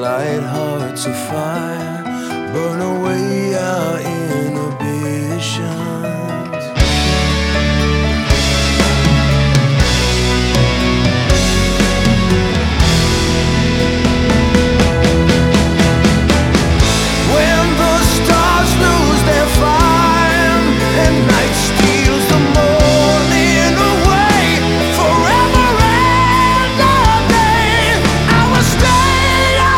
light hearts of fire, burn away our inhibition.